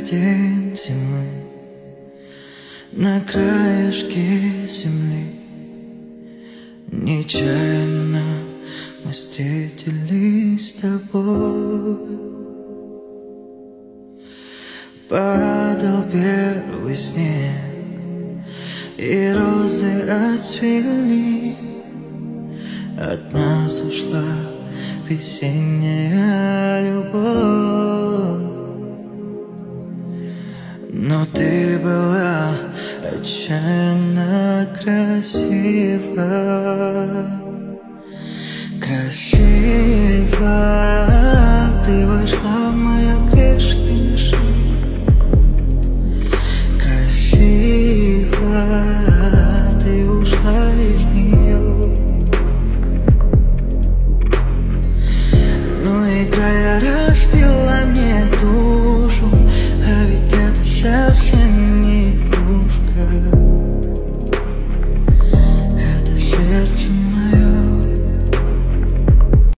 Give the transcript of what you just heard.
первый день зимы на краешке земли. Нечаянно мы встретились с тобой. Падал первый снег, и розы отцвели. От нас ушла весенняя любовь. Но ты была отчаянно красива, красива.